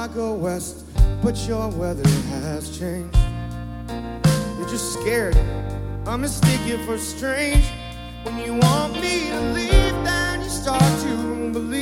go west, but your weather has changed. You're just scared, I mistake you for strange. When you want me to leave, then you start to believe